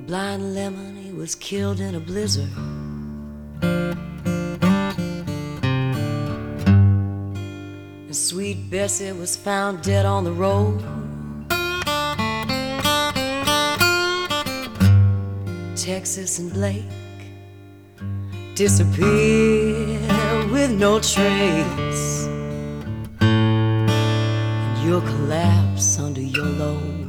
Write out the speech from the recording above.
blind lemon, he was killed in a blizzard. And sweet Bessie was found dead on the road. Texas and Blake disappeared with no trace, and you'll collapse under your load.